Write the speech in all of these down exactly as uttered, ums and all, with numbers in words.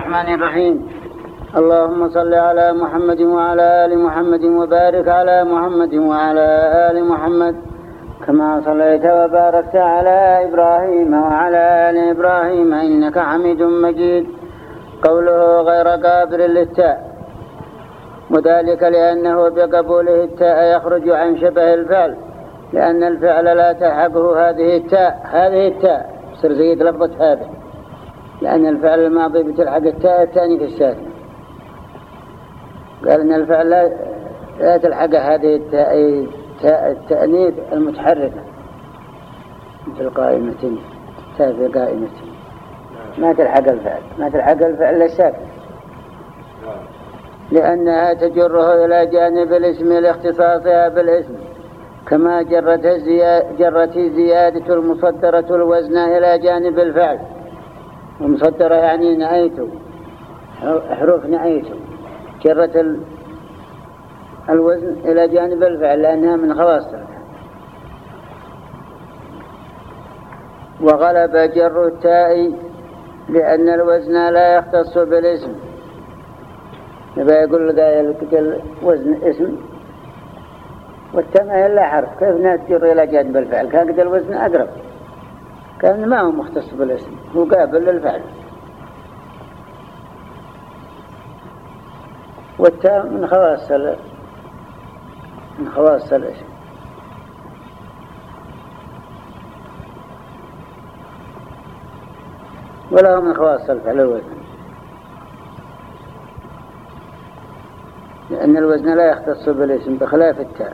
الرحمن الرحيم. اللهم صل على محمد وعلى آل محمد وبارك على محمد وعلى آل محمد كما صليت وباركت على إبراهيم وعلى آل إبراهيم إنك حميد مجيد. قوله غير قابل للتاء، وذلك لأنه بقبوله التاء يخرج عن شبه الفعل، لأن الفعل لا تلحقه هذه التاء هذه التاء صر زيد لفظة هذا، لأن الفعل الماضي بتلحق التاء الثاني في الساكن. قال إن الفعل لا, لا تلحق هذه التاء تاء التأنيث المتحركة مثل قائمة تاء في قائمة، ما تلحق الفعل ما تلحق الفعل الساكن، لأنها تجره إلى جانب الاسم لاختصاصها بالاسم، كما جرت جرت زيادة المصدرة الوزن إلى جانب الفعل. ومصدرة يعني نأيته، حروف نأيته جرت الوزن إلى جانب الفعل لأنها من خواصها. وغلب جر التاء لأن الوزن لا يختص بالاسم. نبي يقول لك وزن اسم والتاء ما هي إلا حرف، كيف نتجر إلى جانب الفعل؟ كان قد الوزن أقرب، كان ما هو مختص بالاسم، هو قابل للفعل. والتاء من خواص من خواص الاسم. ولا هو من خواص الفعل الوزن، لأن الوزن لا يختص بالاسم بخلاف التاء.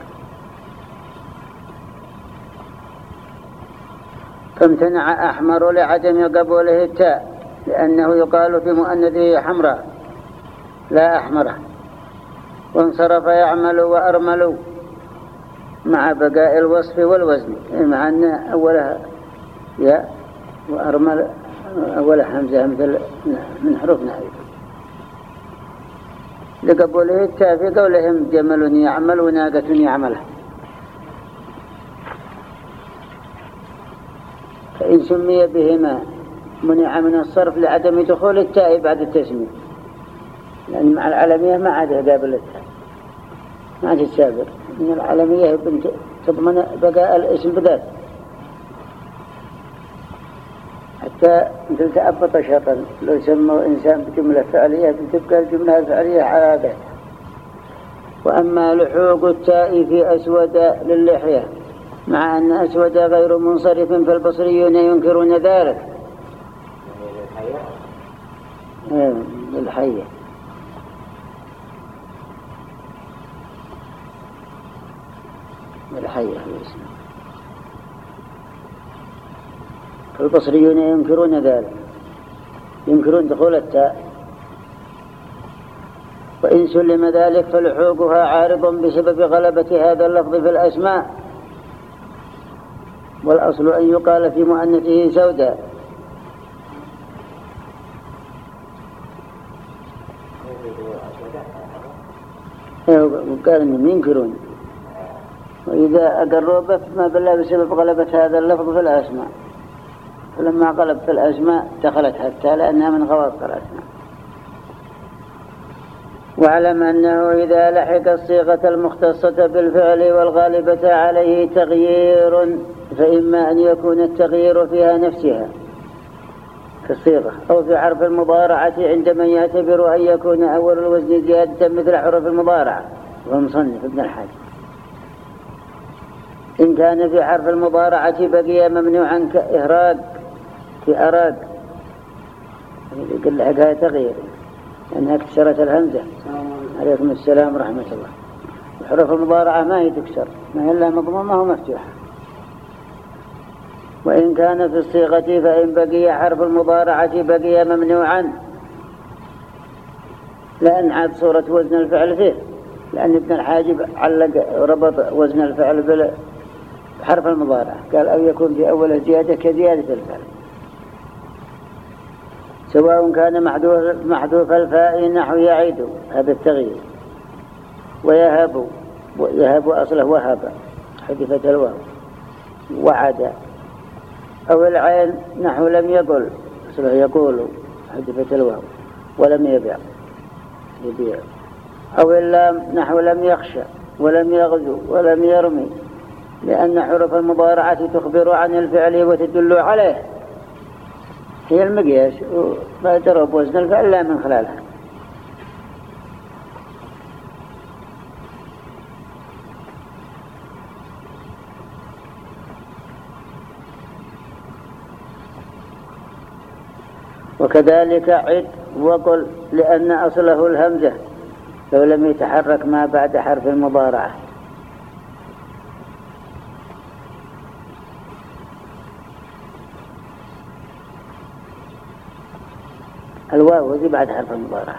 فامتنع أحمر لعدم قبوله التاء، لأنه يقال في مؤنثه حمراء لا أحمره. وانصرف يعمل وأرمل مع بقاء الوصف والوزن، مع أن أولها ياء وأرمل أولها همزة مثل من حروف نائب. لقبوله التاء في قولهم جمل يعمل وناقة يعمله. فإن سمي بهما منع من الصرف لعدم دخول التاء بعد التسمية، لأن مع العالمية ما عاد قابل التاء، ما عاد السابق. إن العالمية تضمن بقاء الاسم بذات، حتى مثل تأبط شرطا لو سموا إنسان بجملة فعلية بتبقى الجملة الفعلية على ذات. وأما لحوق التاء في أسود للحية، مع أن أسود غير منصرف فالبصريون ينكرون ذلك. للحية الحية فالبصريون ينكرون ذلك، ينكرون دخول التاء. وإن سلم ذلك فلحوقها عارض بسبب غلبة هذا اللفظ في الأسماء، والأصل أن يقال في مؤنثه سوداء. قال إنهم ينكرون، وإذا أقروا به ما بالله بسبب غلبة هذا اللفظ في الأسماء، فلما غلب في الأسماء دخلت حتى لأنها من خواص الأسماء. واعلم أنه إذا لحق الصيغة المختصة بالفعل والغالبة عليه تغيير، فإما أن يكون التغيير فيها نفسها كالصيغة، أو في حرف المضارعة عند من يعتبر أن يكون أول الوزن زيادة مثل حرف المضارعة، ومصنف ابن الحاج. إن كان في حرف المضارعة بقي ممنوعا كإهراق في أراق، يقول لحقها تغيير لأنها كسرت الهمزة. عليكم السلام ورحمة الله. وحرف المضارعة ما هي تكسر، ما هي إلا مضمومة ومفتوحة. وإن كان في الصيغة فإن بقي حرف المضارعة بقي ممنوعا، لأن عاد صورة وزن الفعل فيه، لأن ابن الحاجب علق ربط وزن الفعل بحرف المضارعة، قال أو يكون في أول زيادة كزيادة الفعل، سواء كان محذوف محذوف الفاء نحو يعيد هذا التغيير، ويهب يهب أصله وهب حذفت الواو، وعد، أو العين نحو لم يقل أصله يقول حذفت الواو، ولم يبيع يبيع، أو إلا نحو لم يخشى ولم يغزو ولم يرمي، لأن حروف المضارعة تخبر عن الفعل وتدل عليه، هي المقياس وما تضرب وزن الفعل لا من خلالها. وكذلك عد وقل، لأن أصله الهمزة لو لم يتحرك ما بعد حرف المضارعة. الواو ذي بعد حرف المضارعة،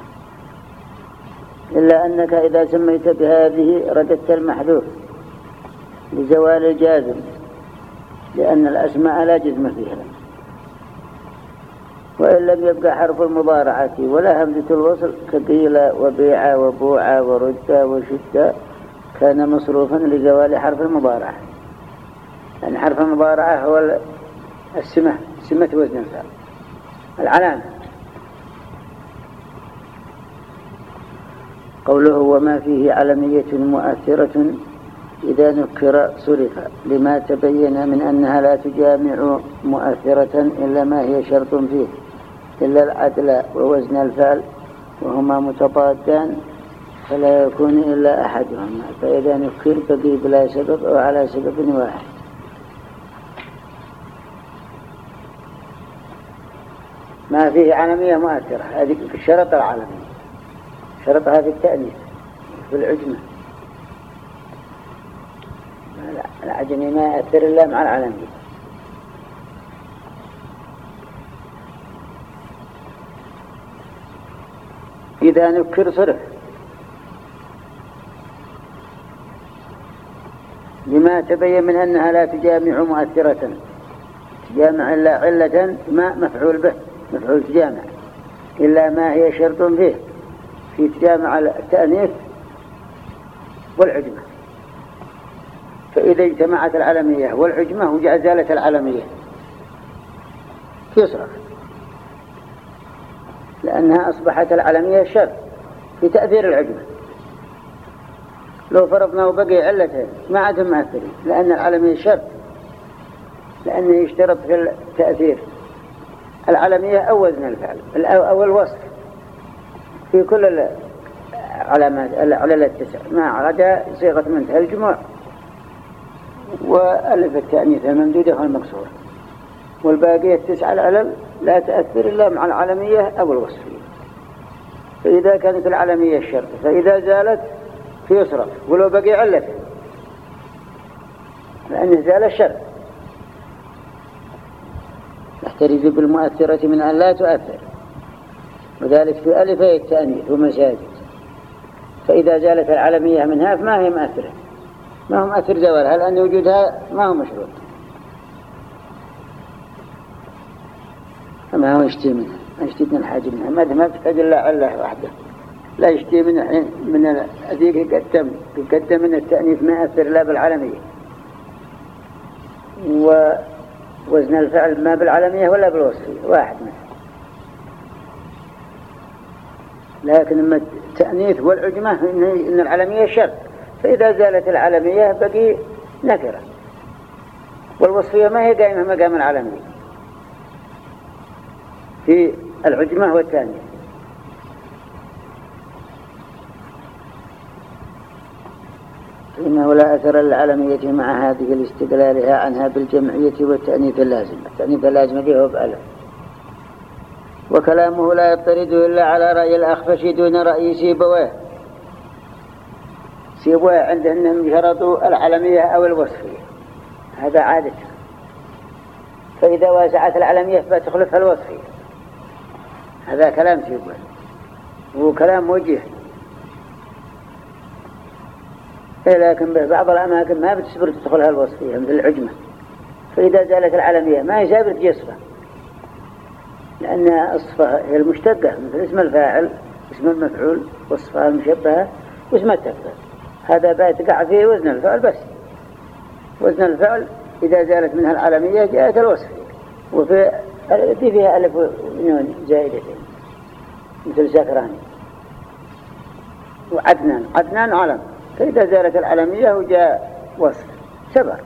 إلا أنك إذا سميت بهذه رددت المحذوف لزوال الجازم، لأن الأسماء لا جزم فيها. وإن لم يبقى حرف المضارعة ولا همزة الوصل كقيل وبيع وبوع ورد وشد كان مصروفا لزوال حرف المضارعة، لأن حرف المضارعة هو السمة، سمة وزن الفعل، العلامة. قوله وما فيه علمية مؤثرة إذا نكر صرف، لما تبين من أنها لا تجامع مؤثرة إلا ما هي شرط فيه، إلا العدل ووزن الفعل، وهما متضادان فلا يكون إلا أحدهما، فإذا نكر بقي بلا سبب أو على سبب واحد. ما فيه علمية مؤثرة، هذه الشرط العلمي، شرط هذه التأنيث في العجمة. العجمي ما يأثر إلا مع العلمية. إذا نكر صرف، لما تبين من أنها لا تجامع مؤثرة، تجامع إلا علة ما مفعول به، مفعول تجامع، إلا ما هي شرط فيه في تجامع التأنيث والعجمة. فإذا اجتمعت العلمية والعجمة وزالت العلمية يصرف، لأنها أصبحت العلمية شرط في تأثير العجمة. لو فرضنا وبقي علتين ما عادهم مؤثرين، لأن العلمية شرط، لأنه يشترط في التأثير العلمية أو وزن الفعل أو الوصف في كل العلامات العلل التسع، ما عدا صيغة منتهى الجموع وألف التأنيث الممدودة والمكسورة، والباقية التسع العلل لا تأثر إلا مع العلمية أو الوصفية. فإذا كانت العلمية الشرط، فإذا زالت فيصرف ولو بقي علة، لأنه زال الشرط. تحترز بالمؤثرة من أن لا تؤثر، وذلك في ألفي التأنيث ومساجد. فإذا زالت العلمية منها فما هي مؤثرة، ما هو مؤثر زوالها، لأن وجودها ما هو مشروط، فما هو يشتي منها، ما يشتي من الحاجة منها، ما ما تحتاج إلا علة واحدة، لا يشتي من الحين من الذيك يقدم يقدم من التأنيث ما يأثر لا بالعلمية، ووزن الفعل ما بالعلمية ولا بالوصفية، واحد منها. لكن اما التأنيث والعجمة إن العلمية شرط، فإذا زالت العلمية بقي نكرة، والوصفية ما هي قائمة مقام العلمية في العجمة والتأنيث. إنه لا أثر للعلمية مع هذه الاستقلالها عنها بالجمعية والتأنيث اللازم. التأنيث اللازم به هو بألف. وكلامه لا يطرد إلا على رأي الأخفش دون رأي سيبويه. سيبويه عنده أنهم شرطوا العلمية أو الوصفية، هذا عادة. فإذا واسعت العلمية فتخلفها الوصفية، هذا كلام سيبويه، هو كلام وجه. لكن بعض الأماكن ما بتسبر تدخلها الوصفية مثل العجمة، فإذا زالت العلمية ما يسابر تجصفها، لأن الصفة هي المشتقة مثل اسم الفاعل، اسم المفعول، والصفة المشبهة واسم التفضيل. هذا بيتقع فيه وزن الفعل بس. وزن الفعل إذا زالت منها العلمية جاءت الوصفية، وفي دي فيها ألف ونون زائدتين. مثل سكران وعدنان. عدنان علم، فإذا زالت العلمية وجاء وصف سبر.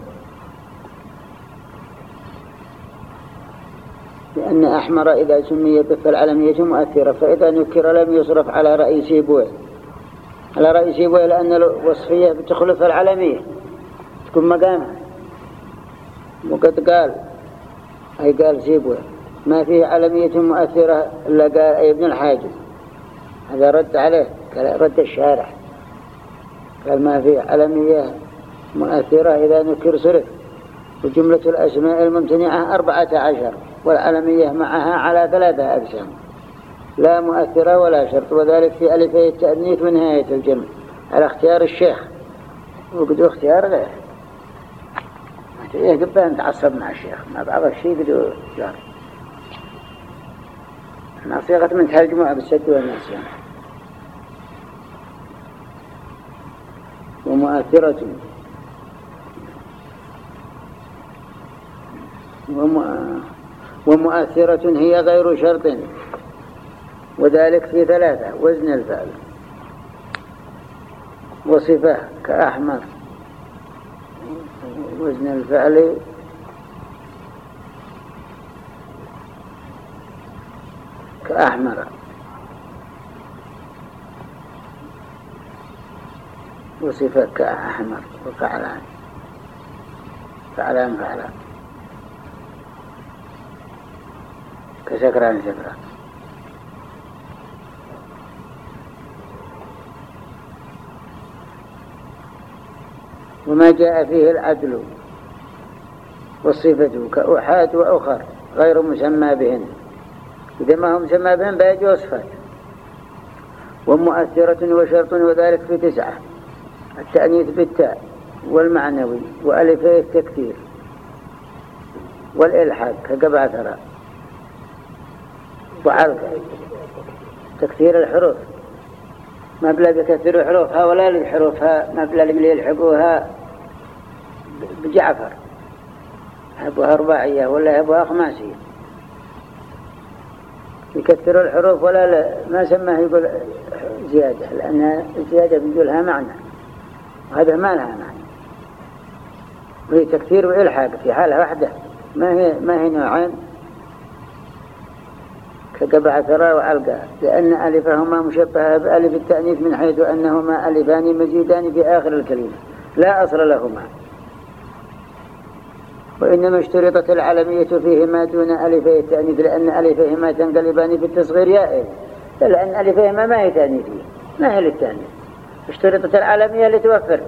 لأن أحمر إذا سميت فالعلمية مؤثرة، فإذا نكر لم يصرف على رأي سيبويه على رأي سيبويه لأن الوصفية بتخلف العلمية تكون مقامها. وقد قال أي قال سيبويه ما فيه علمية مؤثرة إلا قال أي ابن الحاجب، هذا رد عليه، قال رد الشارع، قال ما فيه علمية مؤثرة إذا نكر صرف. وجملة الأسماء الممتنعة أربعة عشر والعلمية معها على ثلاثة أقسام، لا مؤثرة ولا شرط، وذلك في ألفي التأنيث ونهاية الجمع على اختيار الشيخ، وقدوا اختيار غير يجب أن تعصب مع الشيخ، ما بعض الشيء قدوا جار مع صيغة من ترجمة بالسد والنسيان. ومؤثرة ومؤثرة هي غير شرط، وذلك في ثلاثة: وزن الفعل، وصفة كأحمر، وزن الفعل كأحمر، وصفة كأحمر، وفعلان فعلان فعلان كسكران سكران. وما جاء فيه العدل والصفة كأحاد وأخر غير مسمى بهن، إذا ما هم مسمى بهن بيجي وصفات. ومؤثرة وشرط، وذلك في تسعة: التأنيث بالتاء والمعنوي وألفي التكثير والإلحاق كقبع ثرى وعلقة تكثير الحروف، ما بلا بكثير حروفها ولا لحروفها، ما بلا اللي يلحقوها بجعفر يحبوها رباعية ولا يحبوها خماسية، يكثروا الحروف ولا لا ما سماه يقول زيادة، لأن الزيادة بيقولها معنى وهذا ما لها معنى، وهي تكثير وإلحاق في حالة واحدة، ما هي ما هي نوعين كقبع ثرى وعلقة، لأن ألفهما مشبهة بألف التأنيث من حيث أنهما ألفان مزيدان في آخر الكلمة لا أصل لهما، وإنما اشترطت العلمية فيهما دون ألفي التأنيث لأن ألفهما تنقلبان في التصغير يائل، لأن ألفهما ما هي تأنيثية ما هي للتأنيث، اشترطت العلمية لتوفر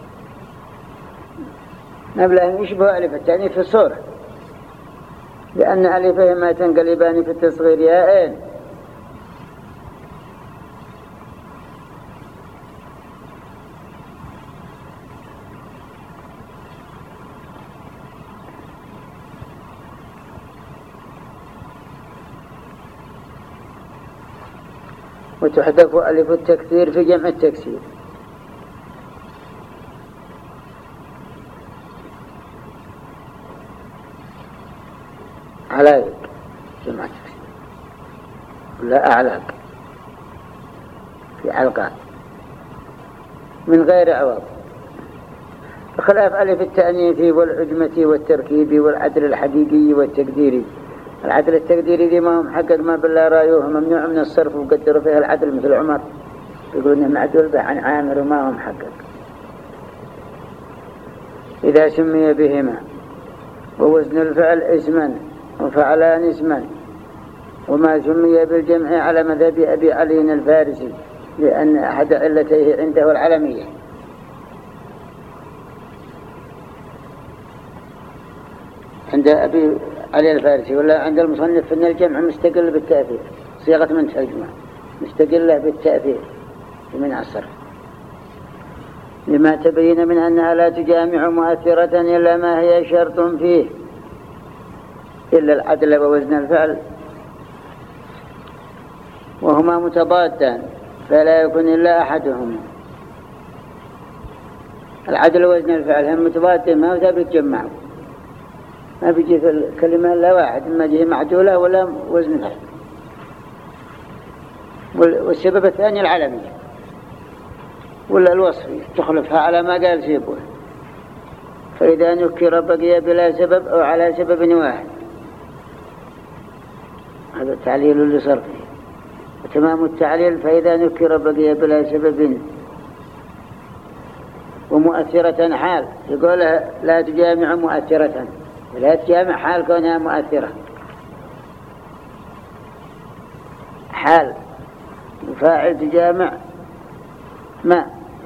مبلغ يشبه ألف التأنيث في الصورة، لأن ألفهما تنقلبان في التصغير يائل. وتحذف ألف التكثير في جمع التكسير. علاق جمع التكسير ولا أعلاق في علقات من غير عوض، بخلاف ألف التأنيث والعجمة والتركيب والعدل الحقيقي والتقديري. العدل التقديري دي ما هو محقق ما بالله رايوه ممنوع من الصرف وقدروا فيها العدل مثل عمر يقول إنه معدول به عن عامر وما هو محقق. إذا سمي بهما ووزن الفعل اسما وفعلان اسما، وما سمي بالجمع على مذهب أبي علي الفارسي لأن أحد علتيه عنده العلمية. عند أبي علي الفارسي ولا عند المصنف أن الجمع مستقل بالتأثير، صيغة من ترجمة مستقلة بالتأثير من الصرف، لما تبين من أنها لا تجامع مؤثرة إلا ما هي شرط فيه إلا العدل ووزن الفعل، وهما متضادان فلا يكون إلا أحدهما. العدل ووزن الفعل هم متضادين ما هو بيتجمعوا، ما بيجي في الكلمة إلا واحد، إما جهة معدولة ولا وزن فعل. والسبب الثاني العلمية ولا الوصفية تخلفها على ما قال سيبوه. فإذا نكر بقي بلا سبب أو على سبب واحد، هذا التعليل لصرفه. وتمام التعليل فإذا نكر بقي بلا سبب ومؤثرة حال، يقولها لا تجامع مؤثرة، لا تجامع حال كونها مؤثرة، حال وفاعل تجامع ما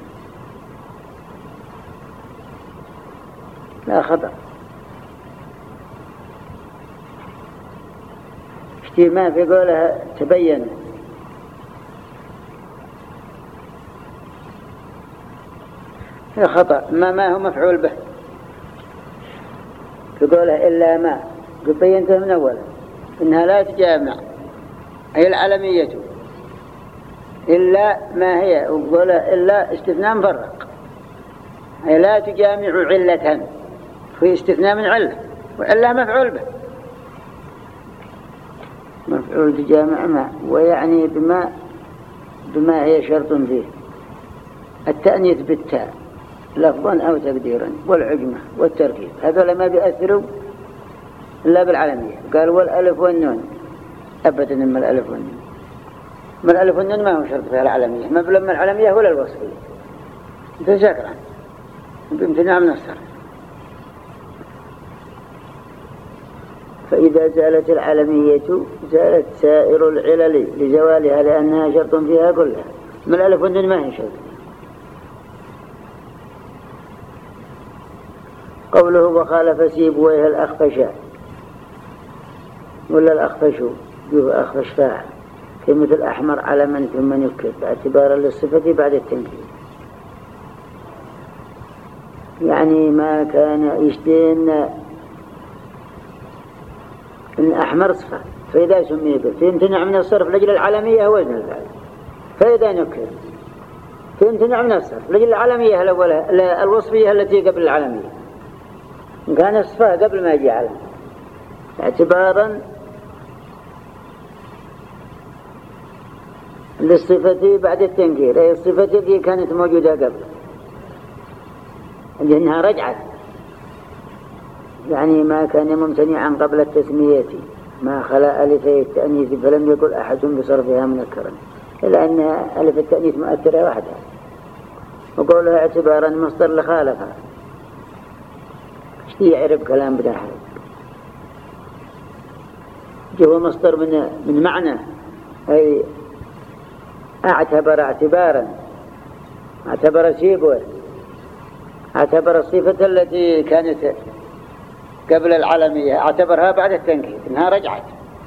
لا خطأ. اشتي ما في قولها تبين، هذا خطأ. ما ما هو مفعول به في قولها إلا ما، قد بينته من أولا إنها لا تجامع أي العلمية إلا ما هي، وقولها إلا استثناء مفرق، أي لا تجامع علة، في استثناء من علة، وإلا مفعول به، مفعول تجامع ما، ويعني بما بما هي شرط فيه التأنيث بالتاء لفظا أو تقديرا والعجمة والتركيب، هذول ما بيأثروا إلا بالعلمية. قال والألف والنون أبدا، إما الألف والنون، ما الألف والنون ما هو شرط فيها العلمية، ما بلما العلمية ولا الوصفية، تذكر بامتناع من الصرف. فإذا زالت العلمية زالت سائر العلل لزوالها لأنها شرط فيها كلها، ما الألف والنون ما هي شرط. قوله وخالف سيبويه الأخفشاء ولا الأخفشوا جوه أخفش فاعل في مثل أحمر على من ثم نكر باعتبارا للصفة بعد التنكير، يعني ما كان يشتين إن أحمر صفة فإذا سمي به فيمتنع من الصرف لجل العالمية وزن الفعل، فإذا نكر فيمتنع من الصرف لجل العالمية الأولى الوصفية التي قبل العالمية، إن كان الصفة قبل ما يجي علم اعتبارا للصفة بعد التنكير، أي الصفة التي كانت موجودة قبل لأنها رجعت، يعني ما كان ممتنعا قبل التسمية ما خلا ألف التأنيث فلم يقل أحد بصرفها منكرا، إلا أن ألف التأنيث مؤثرة وحدها، وقولها اعتبارا مصدر لخالفها. اشتي يعرف كلام بدا حرف جوا مصدر من من معنى، أي اعتبر اعتبارا، اعتبر سيبوه، اعتبر الصفة التي كانت قبل العالمية اعتبرها بعد التنكير انها رجعت،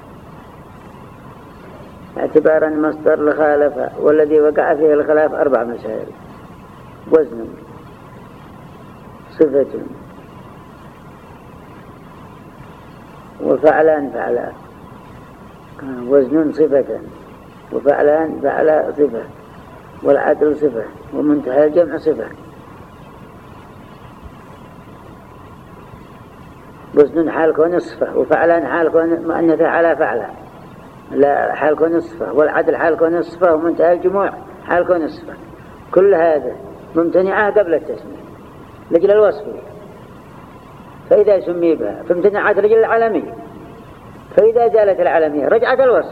اعتبارا مصدر لخالفة، والذي وقع فيه الخلاف أربع مسائل: وزن، صفة، وفعلان فعلا. وزن صفة، وفعلان فعلا صفة، والعدل صفة، ومنتهى الجمع صفة. وزن حال كون صفة، وفعلان حال كون مؤنثة على فعلا لا حال كون صفة، والعدل حال كون صفة، ومنتهى الجموع حال كون صفة. كل هذا ممتنعة قبل التسمية لجل الوصفية، فإذا سمي بها فامتنعت لجل العالمية، فإذا زالت العالمية رجعت الوصف،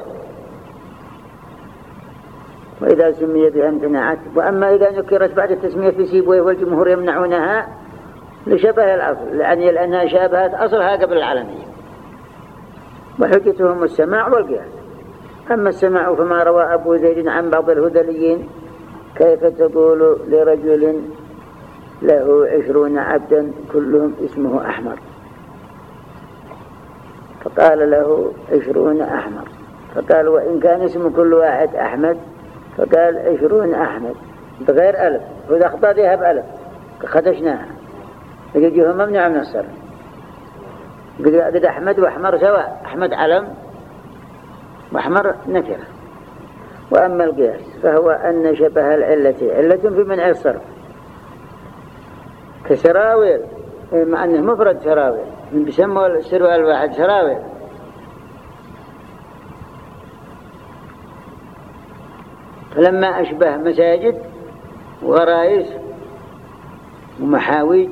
وإذا سمي بها امتنعت. وأما إذا نكرت بعد التسمية في سيبويه والجمهور يمنعونها لشبه الأصل، يعني لأنها شابهت أصلها قبل العالمية، وحجتهم السماع والقياس. أما السماع فما روى أبو زيد عن بعض الهذليين: كيف تقول لرجل له عشرون عبدا كلهم اسمه أحمر؟ فقال له عشرون أحمر، فقال وإن كان اسم كل واحد أحمد، فقال عشرون أحمد بغير ألف، وإذا أخطأ بها بألف خدشناها، يجيه ممنوع من الصرف. قد أحمد وأحمر سواء، أحمد علم وأحمر نكرة. وأما القياس فهو أن شبه العلة علة في منع الصرف، كسراويل، مع أنه مفرد سراويل، من بيسموا السروال الواحد سراويل، فلما أشبه مساجد وغرائز ومحاويج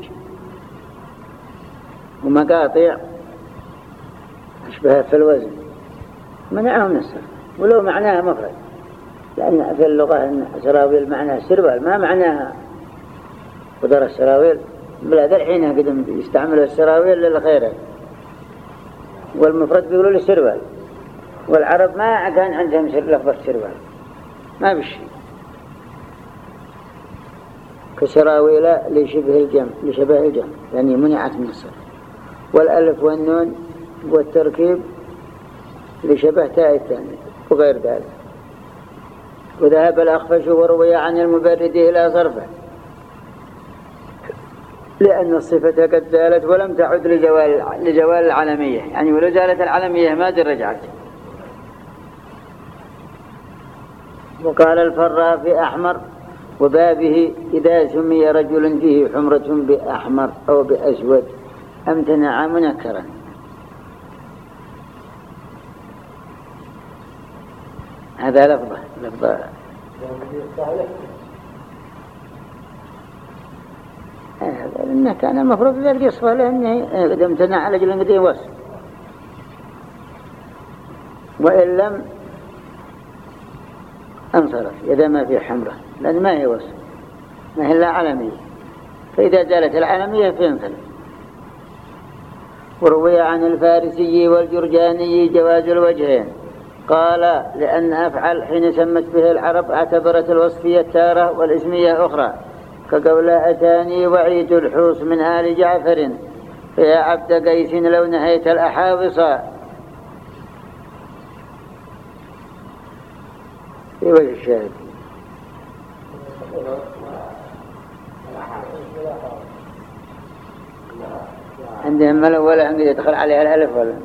ومقاطع أشبه في الوزن منعه من الصرف، ولو معناها مفرد، لأن في اللغة إن سراويل معناها سروال، ما معناها قدر السراويل، بلا ذا الحين قدم يستعملوا السراويل للخيرات، والمفرد بيقولوا له سروال، والعرب ما كان عندهم لفظة سروال، ما بشي كسراويل لشبه الجمع لشبه الجمع يعني منعت من الصرف، والألف والنون والتركيب لشبه تاء الثاني وغير ذلك. وذهب الأخفش وروي عن المبرد إلى صرفه لأن الصفة قد زالت ولم تعد لجوال, لجوال العالمية، يعني ولو زالت العالمية ما رجعت. وقال الفراء في أحمر وبابه إذا سمي رجل فيه حمرة بأحمر أو بأسود امتنع منكرا. هذا لفظة لفظة لأنه كان المفروض ذلك يصفه لأنه قد امتنع على جل قد يوصف، وإن لم انصرف إذا ما في حمرة، لأن ما هي وصف، ما هي إلا علمية، فإذا زالت العلمية فينصرف. وروي عن الفارسي والجرجاني جواز الوجهين، قال لأن أفعل حين سمت به العرب اعتبرت الوصفية تارة والاسمية أخرى، كقول أتاني وعيد الحوص من آل جعفر فيا عبد قيس لو نهيت الأحاوصا. في وجه الشاهد عندهم ملو ولا عندهم يدخل عليها الألف ولا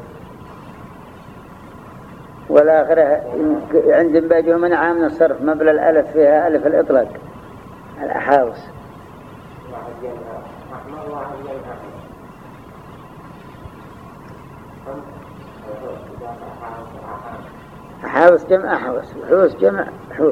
والآخرة عندهم باجه منعها من الصرف مبلغ الألف فيها ألف الإطلاق الأحاوص. أحاوص جمع أحوص، وحوص جمع حوص.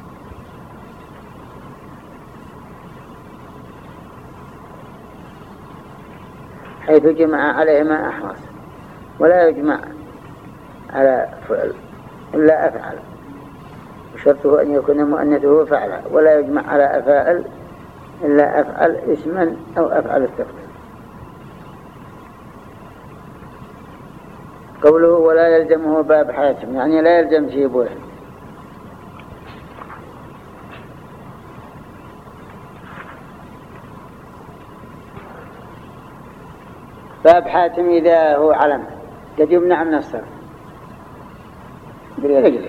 حيث جمع عليهما أحوص، ولا يجمع على فعل إلا أفعل، وشرطه أن يكون مؤنثه فعلا، ولا يجمع على أفاعل إلا أفعل اسما أو أفعل التفضيل. قوله ولا يلزمه باب حاتم يعني لا يلزم سيبوه. باب حاتم إذا هو علم قد يمنع من الصرف. قل ليش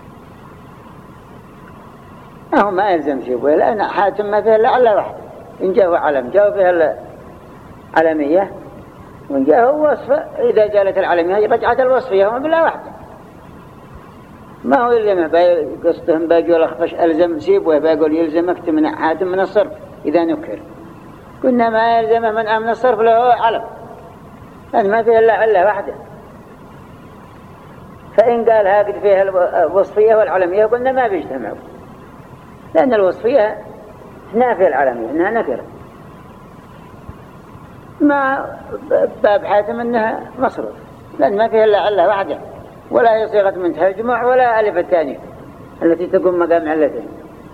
ما هو ما يلزم سيبوه، لأن حاتم ما فيه لعل واحد، إن جاءه علم جاءه فيه العلمية، وإن جاءه وصف إذا جالت العلمية رجعت الوصفية هم بلا واحدة. ما هو يلزمه قصدهم باقي الأخفش ألزم سيبوه، باقول يلزمك تمنع حاتم من الصرف إذا نكر. كنا ما يلزمه منع من الصرف له علم، لأن ما فيه إلا علة واحدة. فإن قال هاقد فيها الوصفية والعلمية قلنا ما بيجتمعوا، لأن الوصفية نافية العلمية إنها نكرة، مع باب حاتم إنها مصروف، لأن ما فيها إلا علة واحدة، ولا هي صيغة منتهى الجمع ولا ألف الثانية التي تقوم مقام علتين.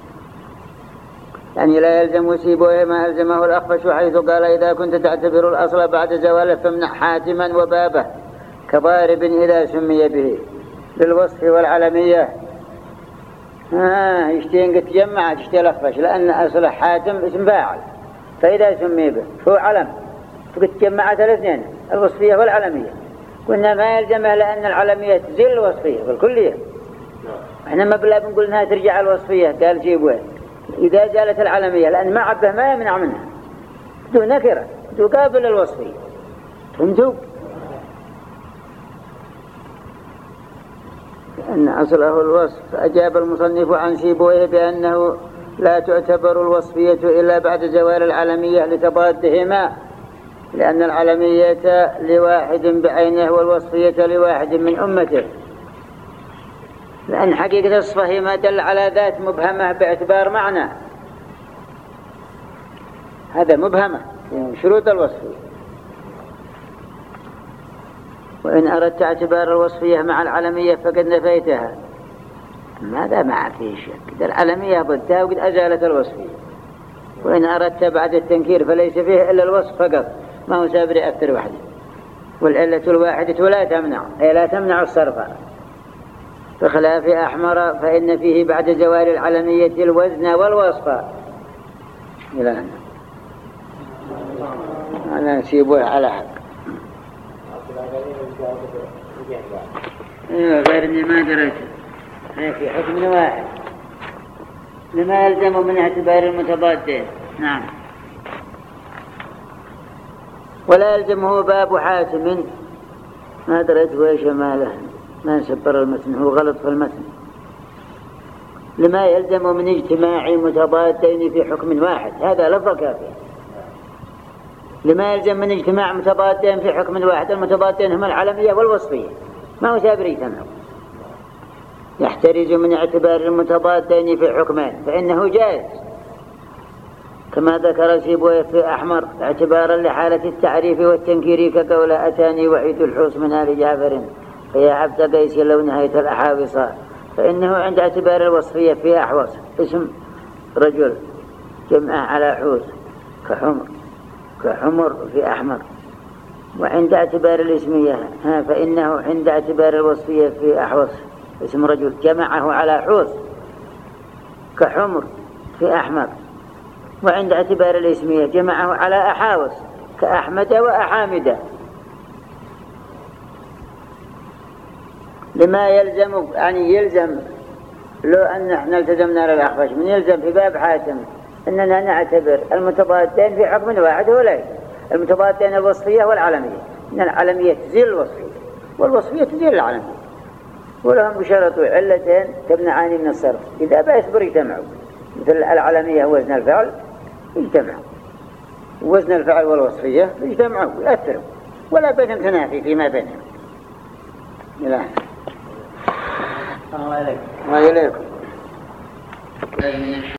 يعني لا يلزم سيبوه ما ألزمه الأخفش، حيث قال إذا كنت تعتبر الأصل بعد زواله فامنع حاتما وبابه كضارب إذا سمي به للوصف والعلمية. ها يشتين قد تجمع تشتي الأخفش، لأن أصل حاتم اسم فاعل، فإذا سمي به هو علم، فقد تجمعت الاثنين الوصفية والعلمية. قلنا ما يلزمه لأن العلمية تزيل الوصفية بالكلية، احنا ما بلا بنقول انها ترجع الوصفية، قال جيبوه إذا جالت العلمية، لأن ما عبه ما يمنع منها، دو نكرة تقابل الوصفية. فهمتوا؟ لأن أصله الوصف. فأجاب المصنف عن سيبويه بأنه لا تعتبر الوصفية إلا بعد زوال العلمية لتضادهما، لأن العلمية لواحد بعينه والوصفية لواحد من أمته. لأن حقيقة الصفة هي ما دل على ذات مبهمة باعتبار معنى، هذا مبهمة يعني شروط الوصفية. وإن أردت اعتبار الوصفية مع العلمية فقد نفيتها، ماذا ما فيه شك، العلمية ضدها وقد أزالت الوصفية. وإن أردت بعد التنكير فليس فيه إلا الوصف فقط، ما هو سابر أكثر وحده. والعلة الواحدة لا تمنع، أي لا تمنع الصرف. بخلاف أحمر فإن فيه بعد زوال العلمية الوزن والوصف. إلى هنا أنا نسيبه على حق. ايوه غير اني ما دريت في حكم واحد لما يلزم من اعتبار المتضادين. نعم. ولا يلزمه باب حاتم، ما دريت ويش ماله، ما نسبر المتن، هو غلط في المتن. لما يلزم من اجتماع متضادين في حكم واحد، هذا لفظ كافي. لما يلزم من اجتماع متضادين في حكم واحد، المتضادين هما العلمية والوصفية، ما هو سابري تمام. يحترز من اعتبار المتضادين في حكمين فإنه جائز، كما ذكر سيبويه في أحمر اعتبارا لحالة التعريف والتنكير، كقول أتاني وعيد الحوس من آل جعفر فيا عبد قيس لو نهيت الأحاوص، فإنه عند اعتبار الوصفية في أحوص اسم رجل جمع على حوس كحمر كحمر في أحمر. وعند اعتبار الاسمية ها فإنه عند اعتبار الوصفية في أحوص اسم رجل جمعه على حوس كحمر في أحمر. وعند اعتبار الاسمية جمعه على أحاوص كأحمد وأحامد. لما يلزم يعني يلزم، لو أن احنا التزمنا للأخفش من يلزم في باب حاتم أننا نعتبر المتضادين في حكم واحد، وليس المتضادين الوصفية والعلمية، إن العلمية تزيل الوصفية والوصفية تزيل العلمية، ولهم بشرطوا علتين تمنعان من الصرف. إذا بيصبر يجتمعوا، مثل العلمية وزن الفعل يجتمعوا، وزن الفعل والوصفية يجتمعوا يأثروا، ولا بينهم تنافي فيما بينهم. إله الله إليكم. الله إليكم.